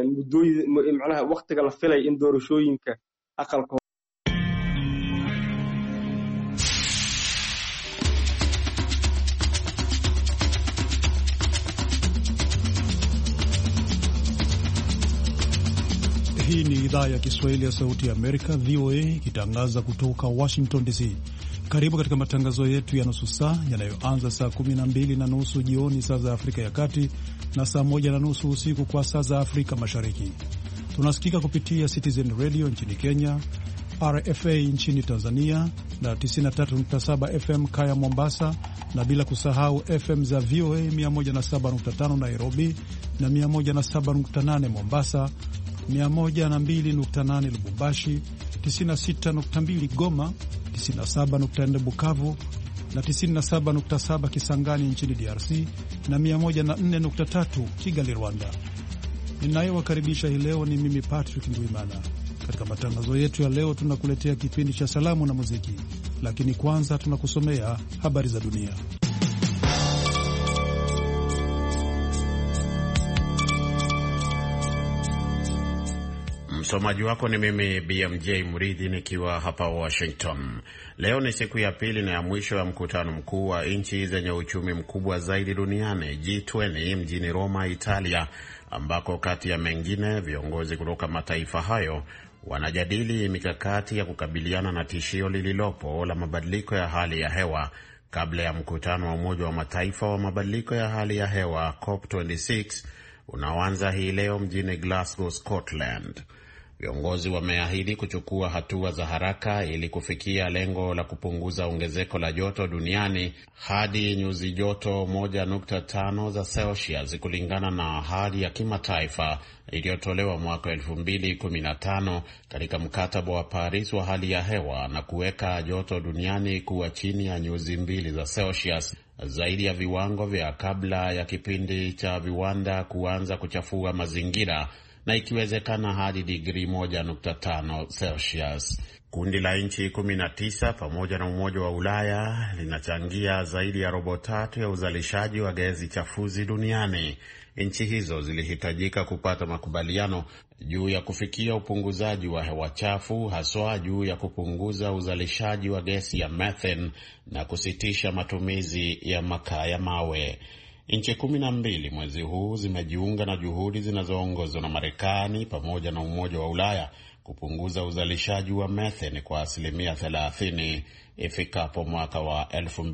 macnaha waqtiga la filay in doorashooyinka aqalka. Hii ni idhaa ya Kiswahili ya Sauti ya Amerika, VOA, ikitangaza kutoka Washington DC. Karibu katika matangazo yetu ya nusu saa yanayoanza saa 12:30 jioni saa za Afrika ya Kati na saa 1:30 usiku kwa saa za Afrika Mashariki. Tunasikika kupitia Citizen Radio nchini Kenya, RFA nchini Tanzania na 93.7 FM Kaya Mombasa, na bila kusahau FM za VOA 107.5 Nairobi na 107.8 Mombasa, 102.8 Lubumbashi, 96.2 Goma, 97.4 Bukavu na 97.7 Kisangani nchini DRC na 104.3 Kigali, Rwanda. Ninayewakaribisha hii leo ni mimi Patrick Ndwimana. Katika matangazo yetu ya leo tunakuletea kipindi cha salamu na muziki, lakini kwanza tunakusomea habari za dunia. Msomaji wako ni mimi BMJ Murithi nikiwa hapa Washington. Leo ni siku ya pili na ya mwisho ya mkutano mkuu wa nchi zenye uchumi mkubwa zaidi duniani G20 mjini Roma, Italia, ambako kati ya mengine viongozi kutoka mataifa hayo wanajadili mikakati ya kukabiliana na tishio lililopo la mabadiliko ya hali ya hewa kabla ya mkutano wa Umoja wa Mataifa wa mabadiliko ya hali ya hewa COP26 unaoanza hii leo mjini Glasgow, Scotland. Viongozi wameahidi kuchukua hatua za haraka ili kufikia lengo la kupunguza ongezeko la joto duniani hadi nyuzi joto 1.5 za Celsius kulingana na ahadi ya kimataifa iliyotolewa mwaka 2015 katika mkataba wa Paris wa hali ya hewa, na kuweka joto duniani kuwa chini ya nyuzi 2 za Celsius, zaidi ya viwango vya kabla ya kipindi cha viwanda kuanza kuchafua mazingira, na ikiwezekana hadi digrii 1.5 Celsius. Kundi la nchi 19 pamoja na Umoja wa Ulaya linachangia zaidi ya robo tatu ya uzalishaji wa gesi chafuzi duniani. Nchi hizo zilihitajika kupata makubaliano juu ya kufikia upunguzaji wa hewa chafu, haswa juu ya kupunguza uzalishaji wa gesi ya methane na kusitisha matumizi ya makaa ya mawe. Nchi 12 mwezi huu zimejiunga na juhudi zinazoongozwa na Marekani pamoja na Umoja wa Ulaya kupunguza uzalishaji wa methane kwa 30% ifikapo mwaka wa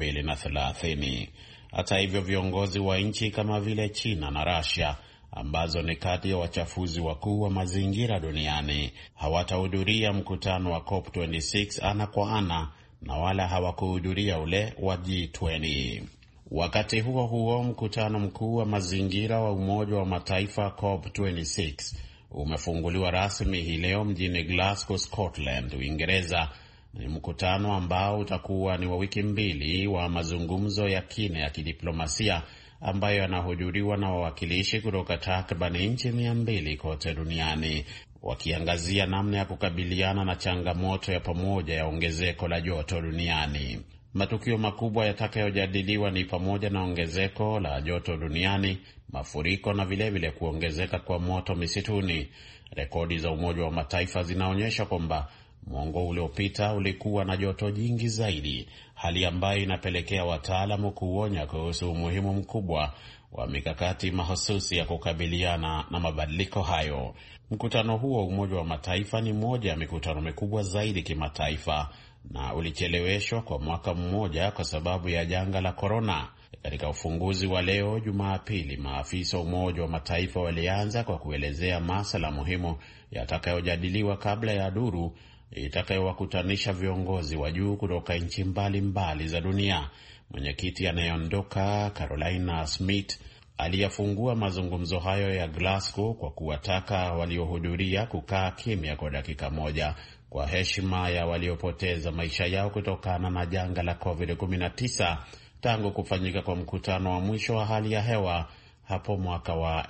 2030. Hata hivyo, viongozi wa nchi kama vile China na Russia, ambazo ni kati ya wachafuzi wakuu wa mazingira duniani, hawatahudhuria mkutano wa COP26 ana kwa ana, na wala hawakuhudhuria ule wa G20. Wakati huo huo, mkutano mkuu wa mazingira wa Umoja wa Mataifa COP26 umefunguliwa rasmi hii leo mjini Glasgow, Scotland, Uingereza. Ni mkutano ambao utakuwa ni wa wiki mbili wa mazungumzo ya kina ya kidiplomasia ambayo yanahudhuriwa na wawakilishi kutoka takriban nchi 200 kote duniani, wakiangazia namna ya kukabiliana na changamoto ya pamoja ya ongezeko la joto duniani. Matukio makubwa yatakayojadiliwa ni pamoja na ongezeko la joto duniani, mafuriko na vilevile kuongezeka kwa moto misituni. Rekodi za Umoja wa Mataifa zinaonyesha kwamba mwongo uliopita ulikuwa na joto jingi zaidi, hali ambayo inapelekea wataalamu kuonya kuhusu umuhimu mkubwa wa mikakati mahususi ya kukabiliana na mabadiliko hayo. Mkutano huo Umoja wa Mataifa ni moja ya mikutano mikubwa zaidi kimataifa na ulicheleweshwa kwa mwaka mmoja kwa sababu ya janga la korona. Katika ufunguzi wa leo Jumapili, maafisa wa Umoja wa Mataifa walianza kwa kuelezea masuala muhimu yatakayojadiliwa kabla ya duru itakayowakutanisha viongozi wa juu kutoka nchi mbalimbali za dunia. Mwenyekiti anayeondoka Carolina Smith aliyafungua mazungumzo hayo ya Glasgow kwa kuwataka waliohudhuria kukaa kimya kwa dakika moja kwa heshima ya waliopoteza maisha yao kutokana na janga la COVID-19 tangu kufanyika kwa mkutano wa mwisho wa hali ya hewa hapo mwaka wa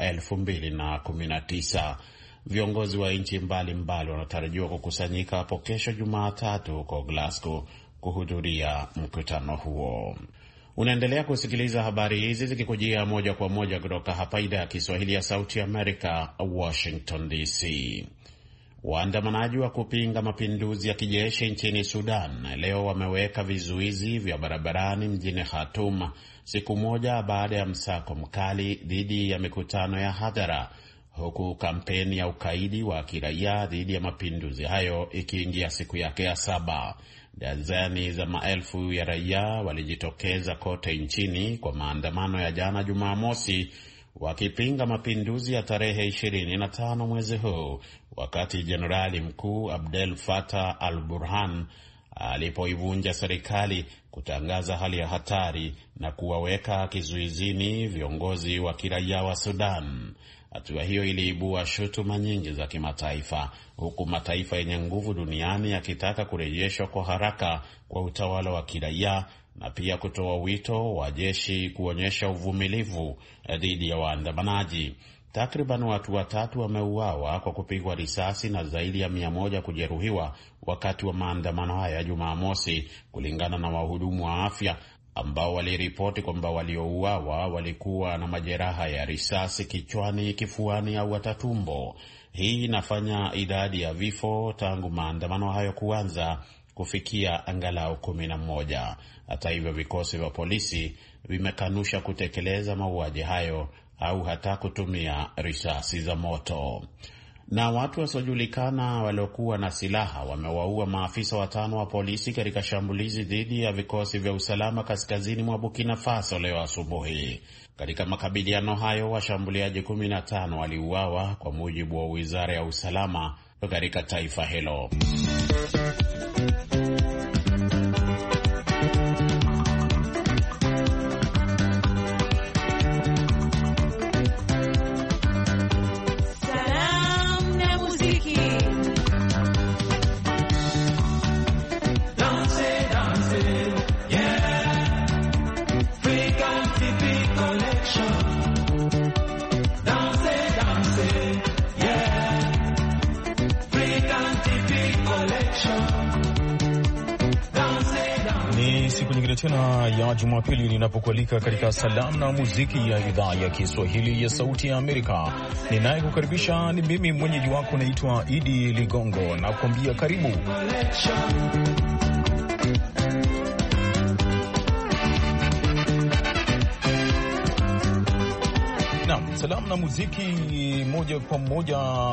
2019. Viongozi wa nchi mbalimbali wanatarajiwa kukusanyika hapo kesho Jumatatu huko Glasgow kuhudhuria mkutano huo. Unaendelea kusikiliza habari hizi zikikujia moja kwa moja kutoka hapa idhaa ya Kiswahili ya Sauti ya Amerika, Washington DC. Waandamanaji wa kupinga mapinduzi ya kijeshi nchini Sudan leo wameweka vizuizi vya barabarani mjini Khartoum, siku moja baada ya msako mkali dhidi ya mikutano ya hadhara, huku kampeni ya ukaidi wa kiraia dhidi ya mapinduzi hayo ikiingia siku yake ya 7. Dazeni za maelfu ya raia walijitokeza kote nchini kwa maandamano ya jana Jumamosi, wakipinga mapinduzi ya tarehe 25 mwezi huu, wakati Jenerali Mkuu Abdel Fattah al-Burhan alipoivunja serikali, kutangaza hali ya hatari na kuwaweka kizuizini viongozi wa kiraia wa Sudan. Hatua hiyo iliibua shutuma nyingi za kimataifa, huku mataifa yenye nguvu duniani yakitaka kurejeshwa kwa haraka kwa utawala wa kiraia na pia kutoa wito wa jeshi kuonyesha uvumilivu dhidi ya waandamanaji. Takriban watu 3 wameuawa kwa kupigwa risasi na zaidi ya 100 kujeruhiwa wakati wa maandamano haya Jumamosi, kulingana na wahudumu wa afya ambao waliripoti kwamba waliouawa walikuwa na majeraha ya risasi kichwani, kifuani au hata tumbo. Hii inafanya idadi ya vifo tangu maandamano hayo kuanza kufikia angalau 11. Hata hivyo, vikosi vya polisi vimekanusha kutekeleza mauaji hayo au hata kutumia risasi za moto. Na watu wasiojulikana waliokuwa na silaha wamewaua maafisa 5 wa polisi katika shambulizi dhidi ya vikosi vya usalama kaskazini mwa Burkina Faso leo asubuhi. Katika makabiliano hayo, washambuliaji 15 waliuawa kwa mujibu wa Wizara ya Usalama katika taifa hilo. Tena ya Jumapili ninapokualika katika salamu na muziki ya idhaa ya Kiswahili ya Sauti ya Amerika. Ninayekukaribisha ni mimi mwenyeji wako, naitwa Idi Ligongo, na kuambia karibu. Salamu na muziki moja kwa moja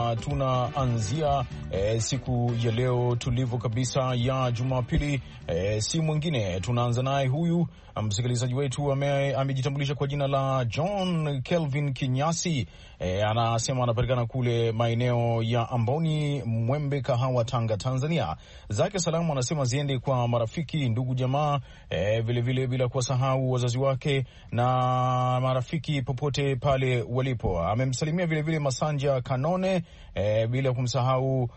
tunaanzia siku ya leo tulivu kabisa ya Jumapili. Si mwingine, tunaanza naye huyu msikilizaji wetu amejitambulisha kwa jina la John Kelvin Kinyasi. Anasema anapatikana kule maeneo ya Amboni, Mwembe, Kahawa, Tanga, Tanzania. Zake salamu anasema ziende kwa marafiki, ndugu, jamaa, vile bila kuwasahau wazazi wake na marafiki popote pale walipo. Amemsalimia vile Masanja Kanone, bila kumsahau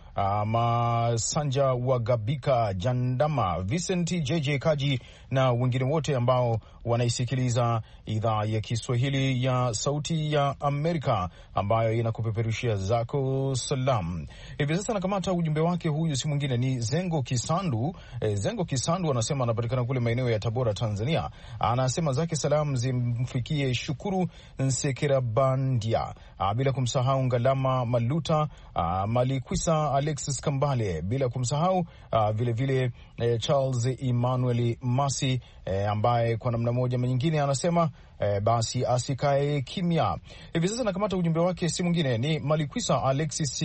Masanja wa Gabika, Jandama, Vincent JJ Kaji na wengine wote ambao wanaisikiliza idhaa ya Kiswahili ya Sauti ya Amerika ambayo inakupeperushia zako salam. Hivi sasa nakamata ujumbe wake, huyu si mwingine ni Zengo Kisandu. Zengo Kisandu anasema anapatikana kule maeneo ya Tabora, Tanzania. Anasema zake salam zimfikie Shukuru Nsekerabandia, bila kumsahau Ngalama Maluta, Malikwisa Alexis Kambale, bila kumsahau vile Charles Emmanuel Masi, ambaye kwa namna moja nyingine anasema basi asikae kimya. Hivi sasa nakamata ujumbe wake, si mwingine ni Malikwisa Alexis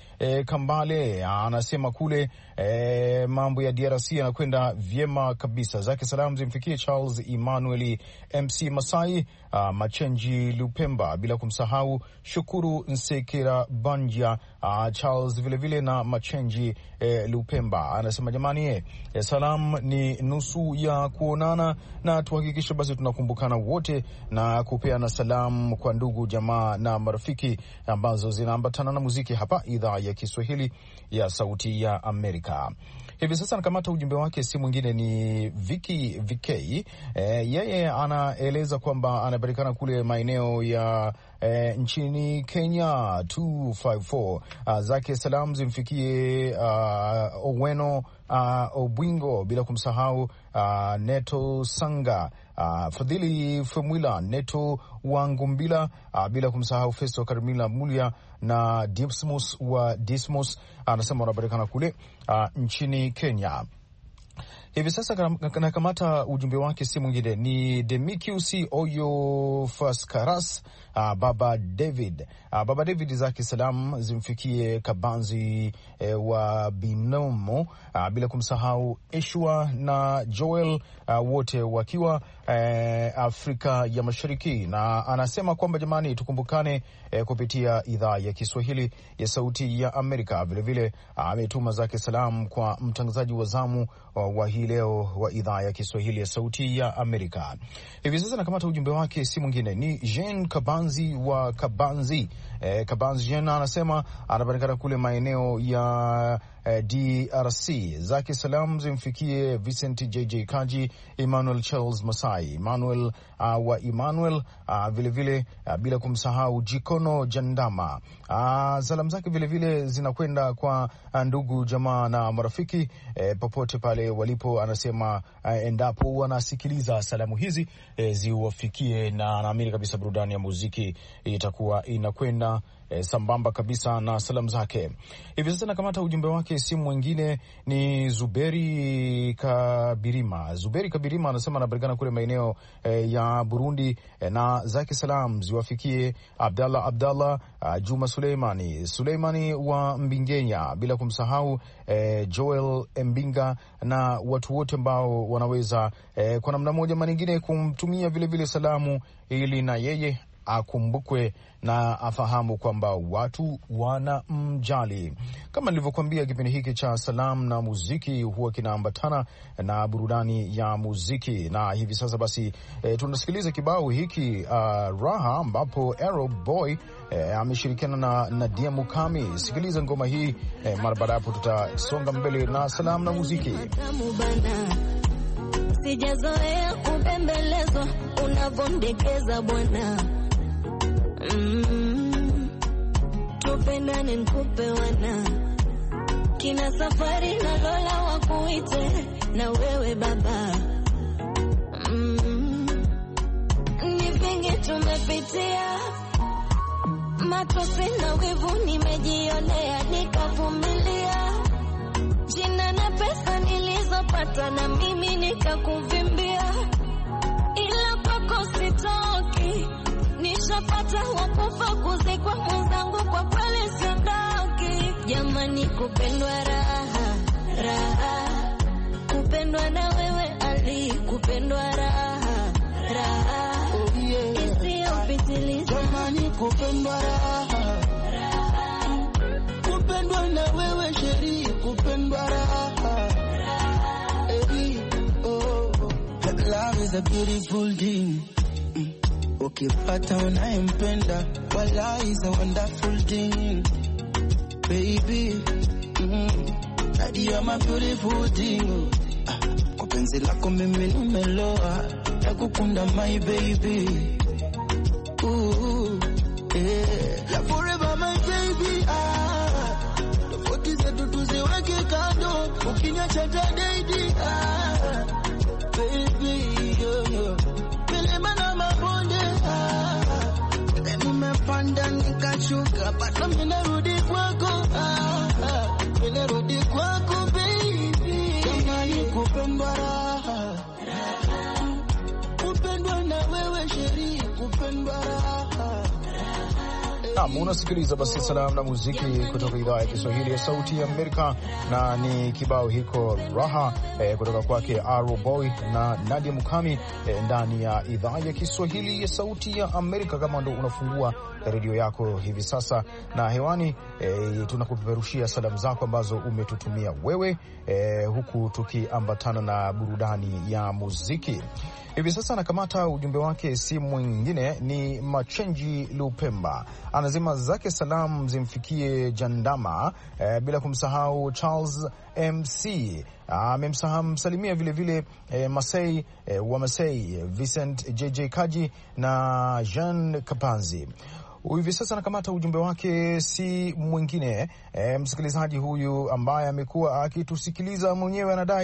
Kambale. Anasema kule mambo ya DRC yanakwenda vyema kabisa. Zake salamu zimfikie Charles Emmanuel MC Masai, Machenji Lupemba, bila kumsahau Shukuru Nsekera Banja, Charles vile na Machenji Lupemba. Anasema jamani, salam ni nusu ya kuonana, na tuhakikishe basi tunakumbukana wote na kupeana salamu kwa ndugu, jamaa na marafiki ambazo zinaambatana na muziki hapa idhaa ya Kiswahili ya Sauti ya Amerika. Hivi sasa nakamata ujumbe wake, si mwingine ni Viki Vikei. Yeye anaeleza kwamba anapatikana kule maeneo ya nchini Kenya 254. Zake salamu zimfikie Oweno Obwingo, bila kumsahau Neto Sanga, Fadhili Femwila, Neto Wangumbila, bila kumsahau Festo Karimila Mulia na Dismos wa Dismos, anasema wanapatikana kule nchini Kenya. Hivi sasa nakamata ujumbe wake, si mwingine ni Demikius Oyo Faskaras, Baba David. Baba David zake salam zimfikie Kabanzi wa Binomo, bila kumsahau Eshua na Joel, wote wakiwa Afrika ya Mashariki, na anasema kwamba jamani, tukumbukane kupitia idhaa ya Kiswahili ya Sauti ya Amerika. Vilevile ametuma zake salam kwa mtangazaji wa zamu wa hii leo wa idhaa ya Kiswahili ya Sauti ya Amerika. Hivi sasa nakamata ujumbe wake, si mwingine ni Jean Kabanzi wa Kabanzi. Kabanzi Jean anasema anapatikana kule maeneo ya DRC. Zake salam zimfikie Vincent JJ Kaji, Emmanuel Charles Masai, Emmanuel wa Emmanuel, vilevile bila kumsahau Jikono Jandama. Salamu zake vilevile zinakwenda kwa ndugu jamaa na marafiki popote pale walipo. Anasema endapo wanasikiliza salamu hizi ziwafikie, na naamini kabisa burudani ya muziki itakuwa inakwenda sambamba kabisa na salamu zake. Hivi sasa nakamata ujumbe wake, si mwingine ni Zuberi Kabirima. Zuberi Kabirima anasema anapatikana kule maeneo ya Burundi, na zake salam ziwafikie Abdallah Juma Suleimani wa Mbingenya, bila kumsahau Joel Mbinga na watu wote ambao wanaweza kwa namna moja ama nyingine kumtumia vile salamu, ili na yeye akumbukwe na afahamu kwamba watu wanamjali. Kama nilivyokuambia, kipindi hiki cha salamu na muziki huwa kinaambatana na burudani ya muziki, na hivi sasa basi tunasikiliza kibao hiki Raha, ambapo Arrow Boy ameshirikiana na Nadia Mukami. Sikiliza ngoma hii, mara baada hapo tutasonga mbele na salamu na muziki. Sijazoea kubembelezwa unavondekeza bwana, tupendane nikupe wana, kina safari na Lola wakuite na wewe baba. Ni vingi tumepitia, matosi na wivu nimejionea, nikavumilia, jina na pesa nilizopata na mimi nikakuvimbia, ila kwako sitoki, nishapata wakufa kuzikwa mwenzangu, kwa kweli siondoki. Jamani, kupendwa raha, raha, kupendwa na wewe Ali, kupendwa raha, raha, isiyopitiliza. Jamani, kupendwa raha, raha, kupendwa na wewe Sheri, kupendwa raha, raha, love is a beautiful thing. Ukipata unayempenda, wala is a wonderful thing, baby. You are my beautiful thing. Kwa penzi lako mimi nimeloa, nakukunda my baby. Yeah, forever my baby. Tofauti zetu tuziweke kando, ukiniacha tadaidi. Baby, milima na mabonde, nimepanda nikashuka, bado ninarudi kwako, ninarudi kwako baby. Jamani, kupendwa raha, kupendwa na wewe Sheri, kupendwa raha. Unasikiliza basi salamu na muziki kutoka idhaa ya Kiswahili ya Sauti ya Amerika, na ni kibao hiko Raha kutoka kwake Arrow Boy na Nadia Mukami ndani ya idhaa ya Kiswahili ya Sauti ya Amerika. Kama ndo unafungua redio yako hivi sasa, na hewani tunakupeperushia salamu zako ambazo umetutumia wewe, huku tukiambatana na burudani ya muziki. Hivi sasa nakamata ujumbe wake, si mwingine ni Machenji Lupemba. Anasema zake salamu zimfikie Jandama, bila kumsahau Charles MC. Amemsalimia vile vile Masei wa Masei, Vincent JJ Kaji na Jean Kapanzi. Hivi sasa nakamata ujumbe wake, si mwingine msikilizaji huyu ambaye amekuwa akitusikiliza mwenyewe, anadai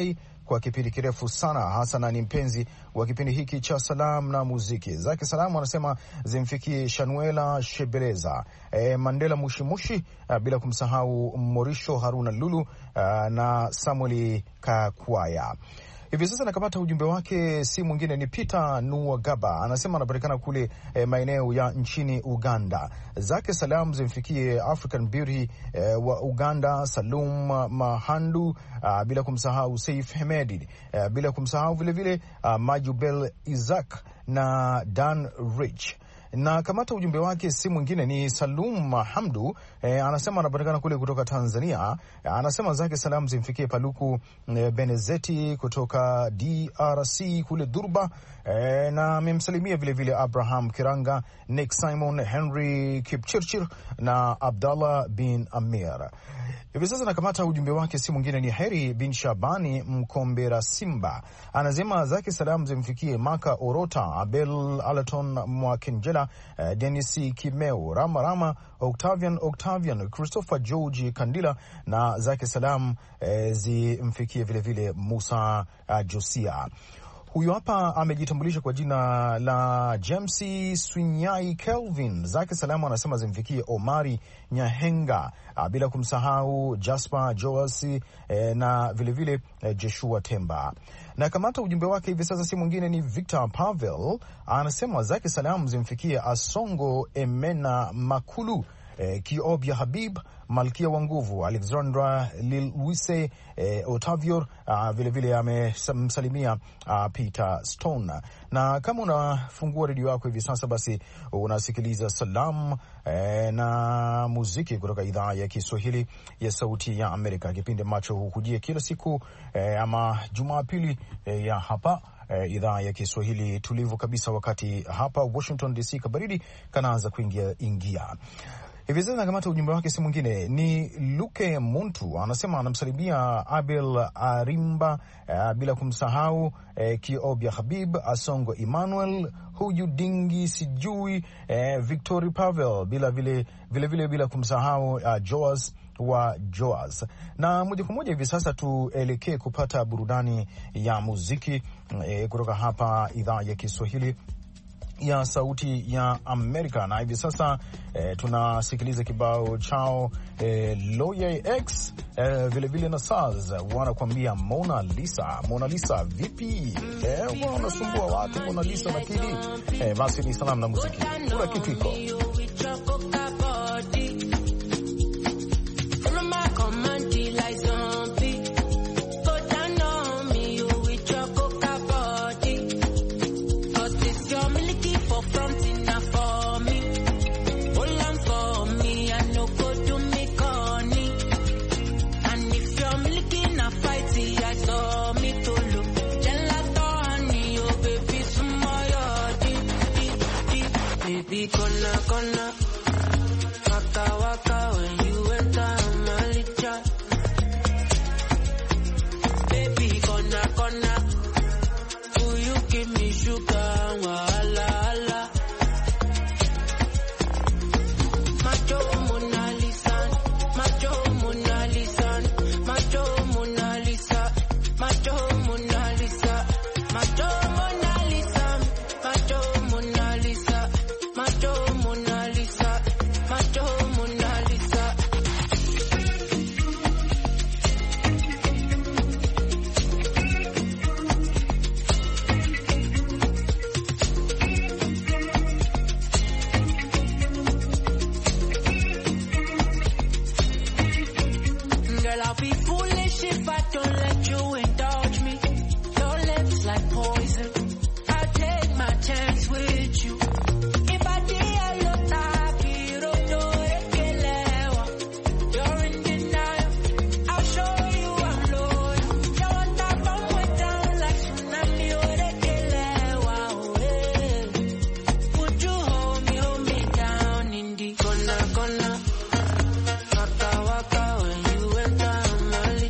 kwa kipindi kirefu sana, hasa na ni mpenzi wa kipindi hiki cha salamu na muziki. Zake salamu anasema zimfikie Shanuela Shebeleza, Mandela Mushimushi, bila kumsahau Morisho Haruna Lulu na Samueli Kakwaya. Hivi sasa nakamata ujumbe wake, si mwingine ni Peter Nuwagaba, anasema anapatikana kule maeneo ya nchini Uganda. Zake salamu zimfikie African Beauty wa Uganda, Salum Mahandu, bila kumsahau Saif Hemedi, bila kumsahau vilevile Majubel Isaac na Dan Rich. Na kamata ujumbe wake si mwingine ni Salum Hamdu, anasema anapatikana kule kutoka Tanzania. Anasema zake salamu zimfikie Paluku Benezeti kutoka DRC kule Durba, na amemsalimia vilevile Abraham Kiranga, Nick Simon, Henry Kipchirchir na Abdallah bin Amir. Hivi sasa nakamata ujumbe wake si mwingine ni Heri bin Shabani Mkombera Simba, anasema zake salamu zimfikie Maka Orota, Abel Alaton Mwakenjela, Dennis Kimeo, Rama Octavian, Christopher George Kandila, na zake salamu zimfikie vilevile Musa Josia. Huyu hapa amejitambulisha kwa jina la James Swinyai Kelvin. Zake salamu anasema zimfikie Omari Nyahenga, bila kumsahau Jasper Joas na vilevile Joshua Temba. Na kamata ujumbe wake hivi sasa si mwingine ni Victor Pavel, anasema zake salamu zimfikie Asongo Emena Makulu, Kiobia Habib, Malkia wa Nguvu, Alexandra Lilwise, Otavio, vilevile amemsalimia Peter Stone. Na kama unafungua redio yako hivi sasa, basi unasikiliza salamu na muziki kutoka idhaa ya Kiswahili ya Sauti ya Amerika, kipindi ambacho hukujia kila siku ama Jumapili ya hapa idhaa ya Kiswahili tulivu kabisa, wakati hapa Washington DC kabaridi kanaanza kuingia. Hivi sasa nakamata ujumbe wake si mwingine ni Luke Muntu, anasema anamsalimia Abel Arimba, bila kumsahau Kiobia Habib, Asongo Emmanuel, huyu Dingi sijui, Victory Pavel, bila kumsahau Joas wa Joas. Na moja kwa moja hivi sasa tuelekee kupata burudani ya muziki kutoka hapa idhaa ya Kiswahili ya Sauti ya Amerika. Na hivi sasa tunasikiliza kibao chao Loye X vilevile na Saz wanakuambia Mona Lisa vipi? Wanasumbua watu Mona Lisa, lakini basi ni salamu na muziki, kuna kitu iko Kona waka waka when you enter Malicha, baby kona will you give me sugar wala ala macho Mona Lisa macho Mona Lisa macho Mona Lisa macho Mona Lisa macho Mona Lisa macho Mona Lisa macho Mona Lisa, macho Mona Lisa. Girl, I'll be foolish if I don't let you indulge me. Your lips like poison. I'll take my chance with you. Gonna waka waka when you enter my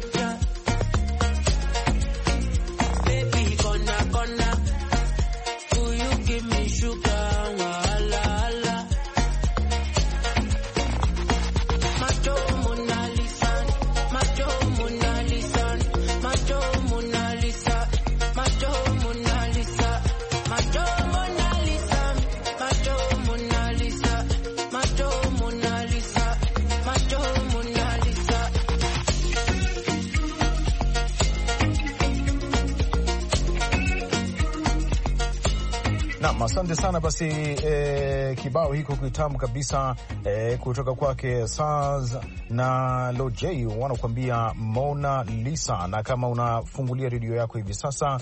Naam, asante sana. Basi kibao hiko kitamu kabisa kutoka kwake Saz na Lojay wanakuambia Mona Lisa. Na kama unafungulia redio yako hivi sasa,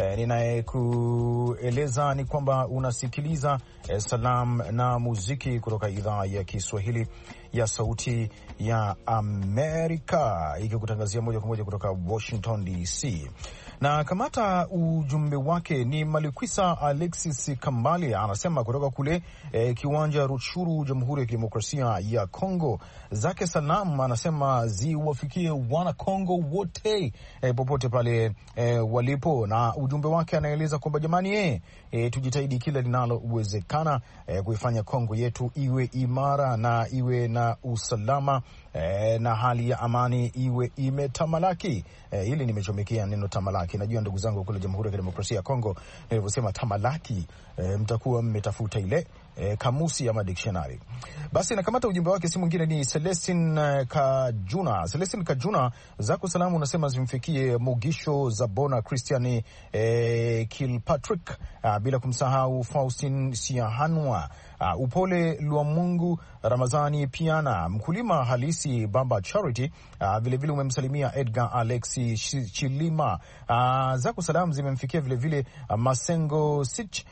ninayekueleza ni kwamba unasikiliza Salam na Muziki kutoka idhaa ya Kiswahili ya Sauti ya Amerika, ikikutangazia moja kwa moja kutoka Washington DC. Na kamata ujumbe wake ni Malikwisa Alexis Kambale, anasema kutoka kule kiwanja Rutshuru, Jamhuri ya Kidemokrasia ya Kongo. Zake salam anasema ziwafikie wana Kongo wote popote pale walipo, na ujumbe wake anaeleza kwamba jamani, tujitahidi kila linalowezekana kuifanya Kongo yetu iwe imara na iwe na usalama na hali ya amani iwe imetamalaki. Hili nimechomekea neno tamalaki. Najua ndugu zangu kule Jamhuri ya Kidemokrasia ya Kongo, nilivyosema tamalaki, mtakuwa mmetafuta ile kamusi ama dictionary. Basi nakamata ujumbe wake, si mwingine ni Celestin Kajuna. Celestin Kajuna, zako salamu unasema zimfikie Mugisho Zabona, Christian Kilpatrick, bila kumsahau Faustin Siahanwa, Upole Luamungu, Ramazani Piana, mkulima halisi Bamba Charity. Vilevile umemsalimia Edgar Alexi Chilima. Zako salamu zimemfikia vilevile Masengo Sich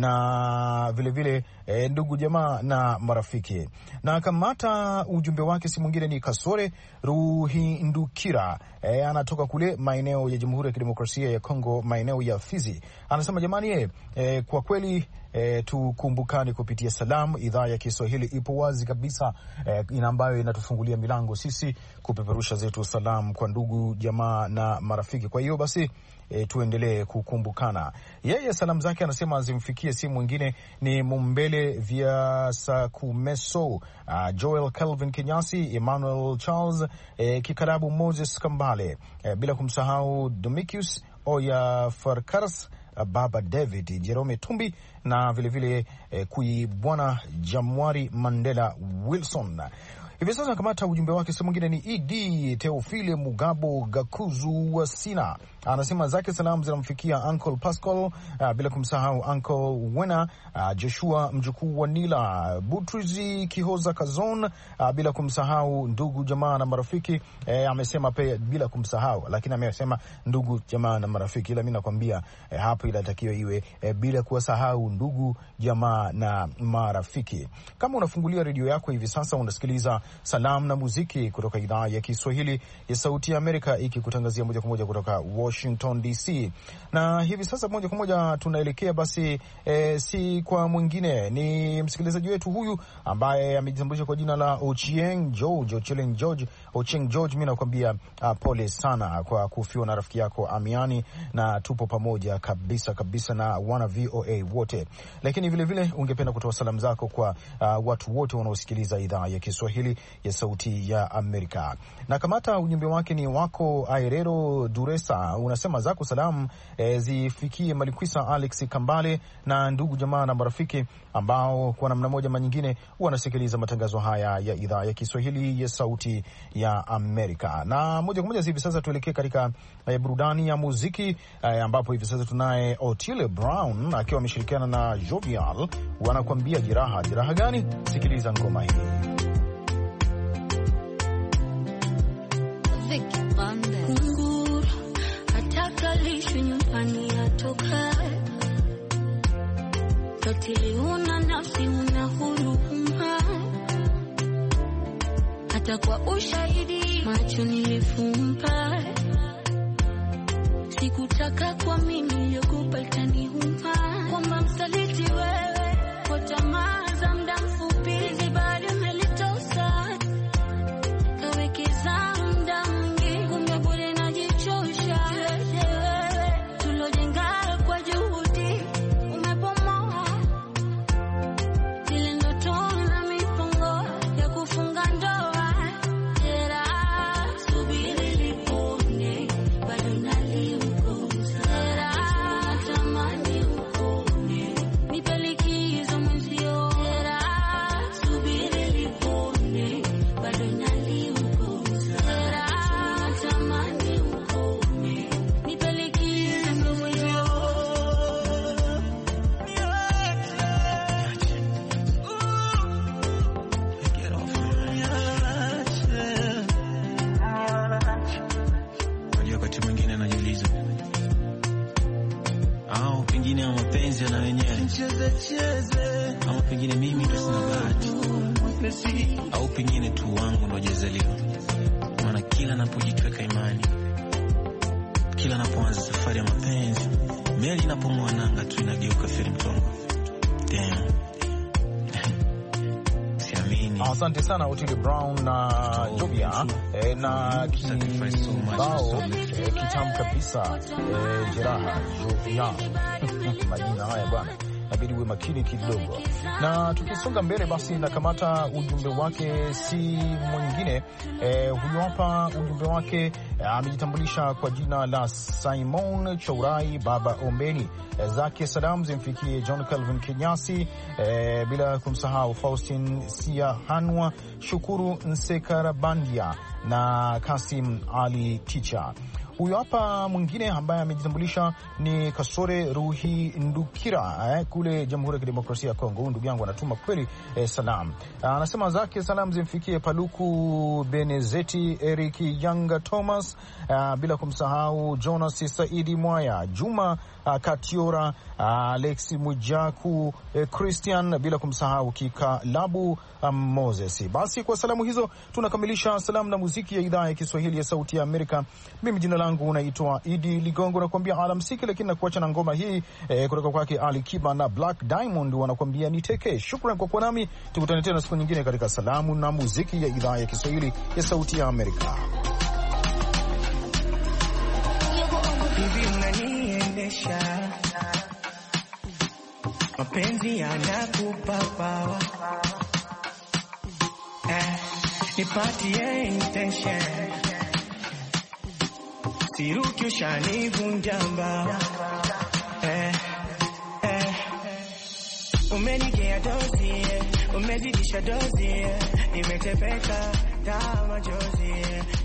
na vilevile ndugu jamaa na marafiki. Na kamata ujumbe wake, si mwingine ni Kasore Ruhindukira, anatoka kule maeneo ya Jamhuri ya Kidemokrasia ya Kongo, maeneo ya Fizi. Anasema jamani, kwa kweli tukumbukani kupitia salam. Idhaa ya Kiswahili ipo wazi kabisa, ambayo inatufungulia milango sisi kupeperusha zetu salam kwa ndugu jamaa na marafiki. Kwa hiyo basi tuendelee kukumbukana. Yeye salamu zake anasema zimfikie, si mwingine ni Mumbele via Sakumeso, Joel Calvin Kenyasi, Emmanuel Charles, Kikarabu Moses Kambale, bila kumsahau Domicius Oya Farkaras, Baba David, Jerome Tumbi na vilevile Kuibwana Jamwari Mandela Wilson. Hivi sasa kamata ujumbe wake, si mwingine ni Idi Teofile Mugabo Gakuzu wa Sina. Anasema zake salamu zinamfikia Uncle Pascal, bila kumsahau Uncle Wena, Joshua mjukuu wa Nila, Butrizi Kihoza Kazon, bila kumsahau ndugu jamaa na marafiki. Amesema pia bila kumsahau, lakini amesema ndugu jamaa na marafiki, ila mimi nakwambia hapo inatakiwa iwe bila kuwasahau ndugu jamaa na marafiki. Kama unafungulia redio yako hivi sasa, unasikiliza Salam na Muziki kutoka idhaa ya Kiswahili ya Sauti ya Amerika, ikikutangazia moja kwa moja kutoka Washington DC. Na hivi sasa moja kwa moja tunaelekea basi si kwa mwingine, ni msikilizaji wetu huyu ambaye amejitambulisha kwa jina la Ochieng George. Mimi nakwambia pole sana kwa kufiwa na rafiki yako Amiani, na tupo pamoja kabisa na wana VOA wote. Lakini vile ungependa kutoa salamu zako kwa watu wote wanaosikiliza idhaa ya Kiswahili ya Sauti ya Amerika. Na kamata ujumbe wake ni wako Airero Duresa, unasema zako salamu zifikie Malikwisa Alex Kambale na ndugu jamaa na marafiki ambao kwa namna moja ama nyingine wanasikiliza matangazo haya ya idhaa ya Kiswahili ya Sauti ya Amerika. Na moja kwa moja hivi sasa tuelekee katika burudani ya muziki, ambapo hivi sasa tunaye Otile Brown akiwa ameshirikiana na Jovial, wanakuambia jeraha gani? Sikiliza ngoma hii. Kunguru atakalishwe nyumbani atoka, Otile una nafsi una huruma, hata kwa ushahidi macho nilifumba, sikutaka kwa mimi yogopa itaniuma, kwamba msaliti wewe kwa tamaa za muda mfupi, zibali umelitosa kawekeza muda mwingi, kumbe bure najichosha. Wewe tulojenga kwa juhudi umebomoa, zile ndoto na mipango ya kufunga ndoa. Jeraha subiri lipone, bado naliuguza. Jeraha natamani upone. na wenyewe, ama pengine mimi ndo sina bahati, au pengine tu wangu ndo hajazaliwa. Maana kila napojitweka imani, kila napoanza safari ya mapenzi, meli inapong'oa nanga tu inageuka feri mtongo. Damn. Asante sana Otile Brown na Jovia na kibao kitamu kabisa Jeraha Jovia. Majina haya bwana, inabidi uwe makini kidogo. Na tukisonga mbele basi nakamata ujumbe wake, si mwingine huyu hapa. Ujumbe wake amejitambulisha kwa jina la Simon Chaurai Baba Ombeni. Zake salam zimfikie John Calvin Kenyasi, bila kumsahau Faustin Siahanwa, Shukuru Nsekarabandia na Kasim Ali Ticha. Huyu hapa mwingine ambaye amejitambulisha ni Kasore Ruhi Ndukira kule Jamhuri ya Kidemokrasia ya Kongo. Ndugu yangu anatuma kweli salam. Anasema zake salam zimfikie Paluku Benezeti, Eric Yanga Thomas, bila kumsahau Jonas Saidi Mwaya, Juma Katiora, Alex Mujaku, Christian, bila kumsahau Kikalabu Moses. Basi kwa salamu hizo tunakamilisha salamu na muziki ya idhaa ya Kiswahili ya Sauti ya Amerika. Mimi jina langu unaitwa Idi Ligongo, nakwambia alamsiki, lakini nakuacha na ngoma hii kutoka kwake Ali Kiba na Black Diamond wanakuambia niteke. Shukrani kwa kuwa nami, tukutane tena siku nyingine katika salamu na muziki ya idhaa ya Kiswahili ya Sauti ya Amerika. Mapenzi yanakupa power, nipatie intention, siruki ushanivunja mbao, umenigea dozi, umezidisha dozi, nimetepeka kama jozi,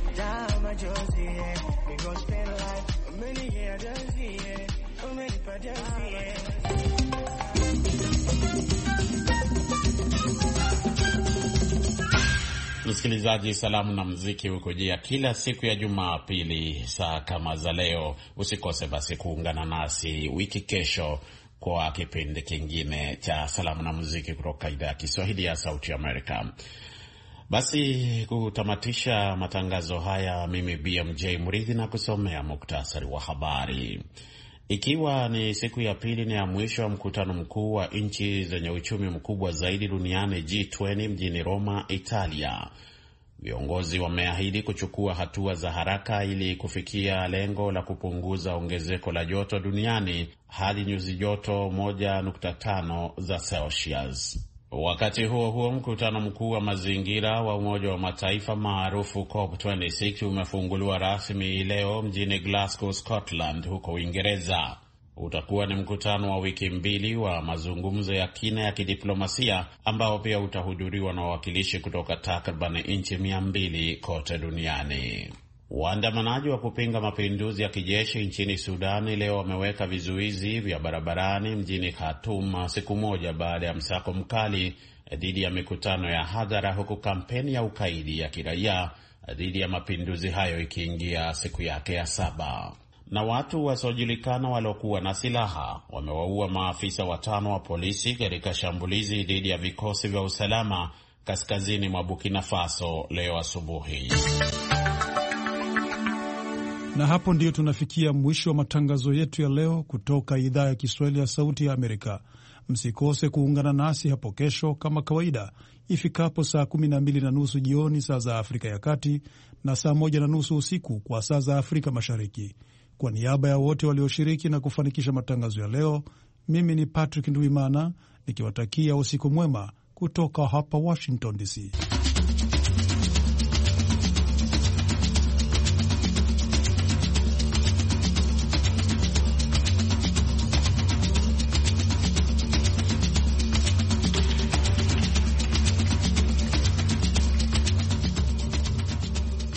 we gon' spend life, umenigea dozi, umenipa dozi. Msikilizaji, salamu na muziki hukujia kila siku ya Jumapili saa kama za leo. Usikose basi kuungana nasi wiki kesho kwa kipindi kingine cha salamu na muziki kutoka idhaa ya Kiswahili ya Sauti Amerika. Basi kutamatisha matangazo haya, mimi BMJ Murithi na kusomea muktasari wa habari. Ikiwa ni siku ya pili na ya mwisho wa mkutano mkuu wa nchi zenye uchumi mkubwa zaidi duniani G20 mjini Roma, Italia, viongozi wameahidi kuchukua hatua za haraka ili kufikia lengo la kupunguza ongezeko la joto duniani hadi nyuzi joto 1.5 za Celsius. Wakati huo huo, mkutano mkuu wa mazingira wa Umoja wa Mataifa maarufu COP26 umefunguliwa rasmi leo mjini Glasgow, Scotland, huko Uingereza. Utakuwa ni mkutano wa wiki mbili wa mazungumzo ya kina ya kidiplomasia ambao pia utahudhuriwa na wawakilishi kutoka takriban nchi 200 kote duniani. Waandamanaji wa kupinga mapinduzi ya kijeshi nchini Sudani leo wameweka vizuizi vya barabarani mjini Khartoum siku moja baada ya msako mkali dhidi ya mikutano ya hadhara, huku kampeni ya ukaidi ya kiraia dhidi ya mapinduzi hayo ikiingia siku yake ya 7. Na watu wasiojulikana waliokuwa na silaha wamewaua maafisa 5 wa polisi katika shambulizi dhidi ya vikosi vya usalama kaskazini mwa Burkina Faso leo asubuhi. Na hapo ndiyo tunafikia mwisho wa matangazo yetu ya leo kutoka idhaa ya Kiswahili ya Sauti ya Amerika. Msikose kuungana nasi hapo kesho kama kawaida ifikapo saa 12:30 jioni saa za Afrika ya Kati na saa 1:30 usiku kwa saa za Afrika Mashariki. Kwa niaba ya wote walioshiriki na kufanikisha matangazo ya leo, mimi ni Patrick Nduimana nikiwatakia usiku mwema kutoka hapa Washington DC.